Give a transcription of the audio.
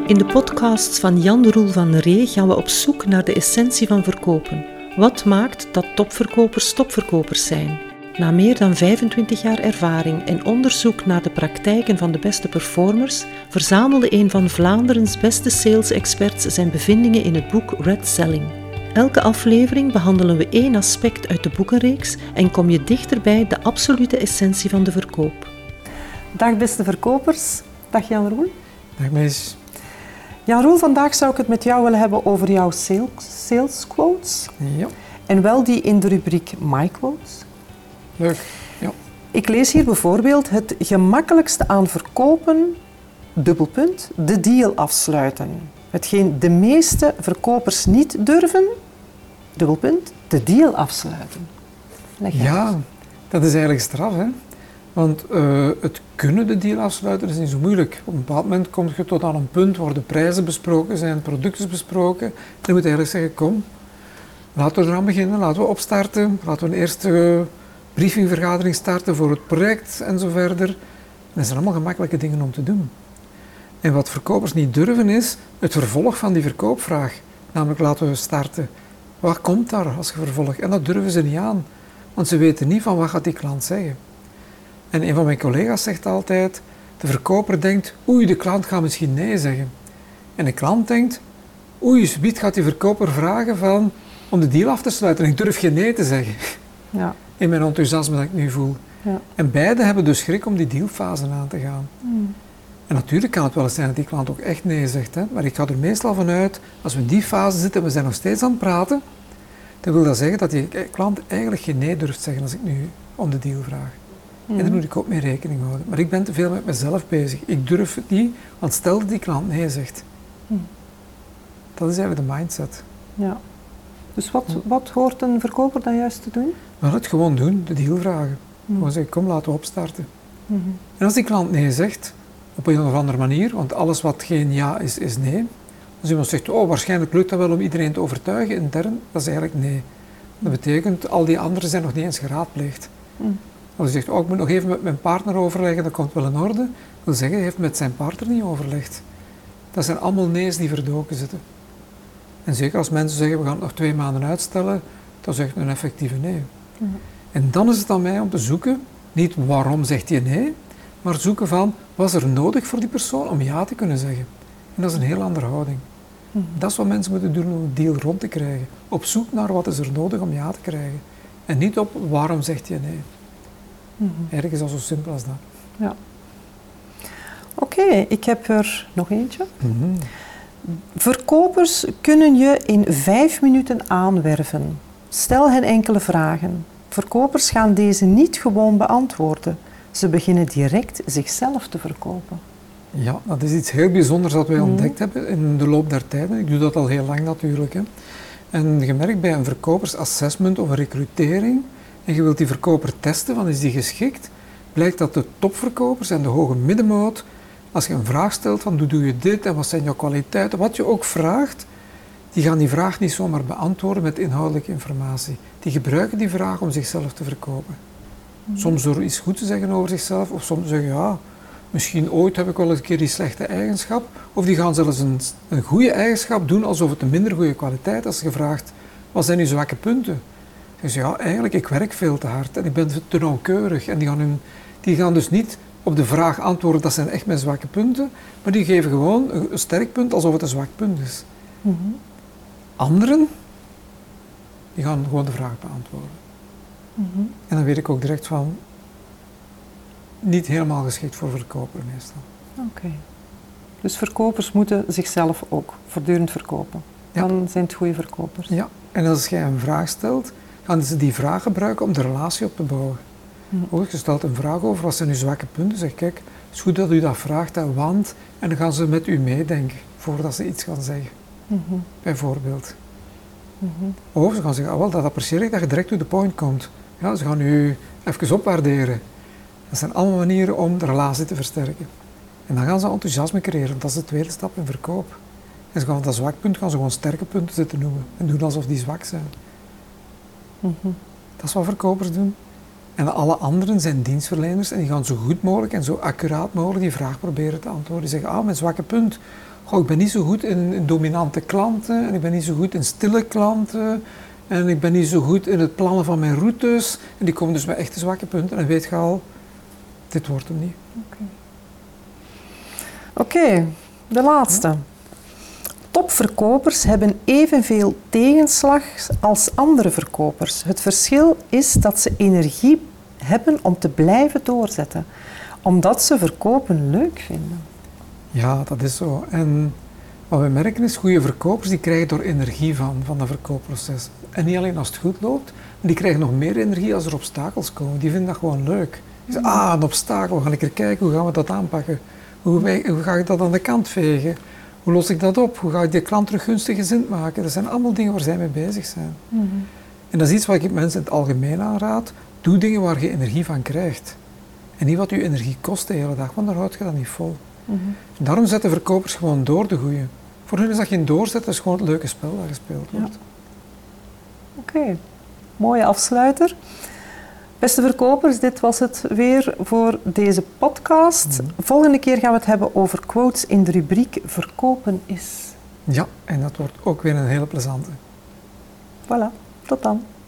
In de podcasts van Jan Roel van Ree gaan we op zoek naar de essentie van verkopen. Wat maakt dat topverkopers topverkopers zijn? Na meer dan 25 jaar ervaring en onderzoek naar de praktijken van de beste performers, verzamelde een van Vlaanderens beste sales-experts zijn bevindingen in het boek Red Selling. Elke aflevering behandelen we één aspect uit de boekenreeks en kom je dichter bij de absolute essentie van de verkoop. Dag beste verkopers, dag Jan Roel. Dag Mees. Jan Roel, vandaag zou ik het met jou willen hebben over jouw sales quotes. Ja. En wel die in de rubriek My Quotes. Leuk, ja. Ik lees hier bijvoorbeeld het gemakkelijkste aan verkopen, dubbelpunt, de deal afsluiten. Hetgeen de meeste verkopers niet durven, dubbelpunt, de deal afsluiten. Leg uit. Ja, dat is eigenlijk straf, hè. Want het kunnen de deal afsluiten is niet zo moeilijk. Op een bepaald moment kom je tot aan een punt waar de prijzen besproken zijn, producten besproken. En je moet eigenlijk zeggen, kom, laten we eraan beginnen, laten we opstarten. Laten we een eerste briefingvergadering starten voor het project en zo verder. Dat zijn allemaal gemakkelijke dingen om te doen. En wat verkopers niet durven is het vervolg van die verkoopvraag. Namelijk, laten we starten. Wat komt daar als je vervolgt? En dat durven ze niet aan. Want ze weten niet van wat gaat die klant zeggen. En een van mijn collega's zegt altijd, de verkoper denkt, oei, de klant gaat misschien nee zeggen. En de klant denkt, oei, subiet gaat die verkoper vragen om de deal af te sluiten. En ik durf geen nee te zeggen. Ja. In mijn enthousiasme dat ik nu voel. Ja. En beide hebben dus schrik om die dealfase aan te gaan. Mm. En natuurlijk kan het wel eens zijn dat die klant ook echt nee zegt. Hè? Maar ik ga er meestal vanuit, als we in die fase zitten en we zijn nog steeds aan het praten, dan wil dat zeggen dat die klant eigenlijk geen nee durft zeggen als ik nu om de deal vraag. En daar moet ik ook mee rekening houden. Maar ik ben te veel met mezelf bezig. Ik durf het niet, want stel dat die klant nee zegt. Dat is eigenlijk de mindset. Ja. Dus wat hoort een verkoper dan juist te doen? Maar het gewoon doen, de deal vragen. Gewoon zeggen, kom, laten we opstarten. En als die klant nee zegt, op een of andere manier, want alles wat geen ja is, is nee. Als iemand zegt, oh, waarschijnlijk lukt dat wel om iedereen te overtuigen intern, dat is eigenlijk nee. Dat betekent, al die anderen zijn nog niet eens geraadpleegd. Als hij zegt, oh, ik moet nog even met mijn partner overleggen, dat komt wel in orde. Dat wil zeggen, hij heeft met zijn partner niet overlegd. Dat zijn allemaal nee's die verdoken zitten. En zeker als mensen zeggen, we gaan het nog 2 maanden uitstellen, dan zegt een effectieve nee. En dan is het aan mij om te zoeken, niet waarom zegt hij nee, maar zoeken van, was er nodig voor die persoon om ja te kunnen zeggen? En dat is een heel andere houding. Dat is wat mensen moeten doen om een deal rond te krijgen. Op zoek naar wat is er nodig om ja te krijgen. En niet op waarom zegt hij nee. Eigenlijk is dat zo simpel als dat. Ja. Oké, ik heb er nog eentje. Verkopers kunnen je in 5 minuten aanwerven. Stel hen enkele vragen. Verkopers gaan deze niet gewoon beantwoorden. Ze beginnen direct zichzelf te verkopen. Ja, dat is iets heel bijzonders dat wij ontdekt hebben in de loop der tijden. Ik doe dat al heel lang natuurlijk. Hè. En gemerkt bij een verkopersassessment of een recrutering, en je wilt die verkoper testen, van is die geschikt, blijkt dat de topverkopers en de hoge middenmoot, als je een vraag stelt van hoe doe je dit en wat zijn jouw kwaliteiten, wat je ook vraagt, die gaan die vraag niet zomaar beantwoorden met inhoudelijke informatie. Die gebruiken die vraag om zichzelf te verkopen. Soms door iets goed te zeggen over zichzelf, of soms zeggen, ja, misschien ooit heb ik wel eens een keer die slechte eigenschap, of die gaan zelfs een goede eigenschap doen alsof het een minder goede kwaliteit is. Als je vraagt, wat zijn je zwakke punten? Je zegt, ja, eigenlijk, ik werk veel te hard en ik ben te nauwkeurig. En die gaan dus niet op de vraag antwoorden, dat zijn echt mijn zwakke punten, maar die geven gewoon een sterk punt alsof het een zwak punt is. Anderen, die gaan gewoon de vraag beantwoorden. En dan weet ik ook direct van, niet helemaal geschikt voor verkoper meestal. Oké. Dus verkopers moeten zichzelf ook voortdurend verkopen. Ja. Dan zijn het goede verkopers. Ja, en als jij een vraag stelt, gaan ze die vraag gebruiken om de relatie op te bouwen. Je stelt een vraag over, wat zijn uw zwakke punten? Zeg, kijk, het is goed dat u dat vraagt, hè, want... En dan gaan ze met u meedenken, voordat ze iets gaan zeggen. Bijvoorbeeld. Of ze gaan zeggen, wel, dat apprecieer ik dat je direct to the point komt. Ja, ze gaan u even opwaarderen. Dat zijn allemaal manieren om de relatie te versterken. En dan gaan ze enthousiasme creëren, dat is de tweede stap in verkoop. En ze gaan van dat zwak punt, gaan ze gewoon sterke punten zitten noemen. En doen alsof die zwak zijn. Dat is wat verkopers doen. En alle anderen zijn dienstverleners en die gaan zo goed mogelijk en zo accuraat mogelijk die vraag proberen te antwoorden. Die zeggen, mijn zwakke punt. ik ben niet zo goed in dominante klanten en ik ben niet zo goed in stille klanten en ik ben niet zo goed in het plannen van mijn routes. En die komen dus met echte zwakke punten en weet je al, dit wordt hem niet. Oké, de laatste. Topverkopers hebben evenveel tegenslag als andere verkopers. Het verschil is dat ze energie hebben om te blijven doorzetten, omdat ze verkopen leuk vinden. Ja, dat is zo. En wat we merken is, goede verkopers die krijgen er energie van dat verkoopproces. En niet alleen als het goed loopt, maar die krijgen nog meer energie als er obstakels komen. Die vinden dat gewoon leuk. Die zeggen, een obstakel, we gaan een keer kijken, hoe gaan we dat aanpakken? Hoe ga ik dat aan de kant vegen? Hoe los ik dat op? Hoe ga ik die klant terug gunstig gezind maken? Dat zijn allemaal dingen waar zij mee bezig zijn. Mm-hmm. En dat is iets wat ik mensen in het algemeen aanraad. Doe dingen waar je energie van krijgt. En niet wat je energie kost de hele dag, want dan houd je dat niet vol. Mm-hmm. Daarom zetten verkopers gewoon door de goeie. Voor hun is dat geen doorzet, dat is gewoon het leuke spel dat gespeeld wordt. Oké, mooie afsluiter. Beste verkopers, dit was het weer voor deze podcast. Volgende keer gaan we het hebben over quotes in de rubriek Verkopen is. Ja, en dat wordt ook weer een hele plezante. Voilà, tot dan.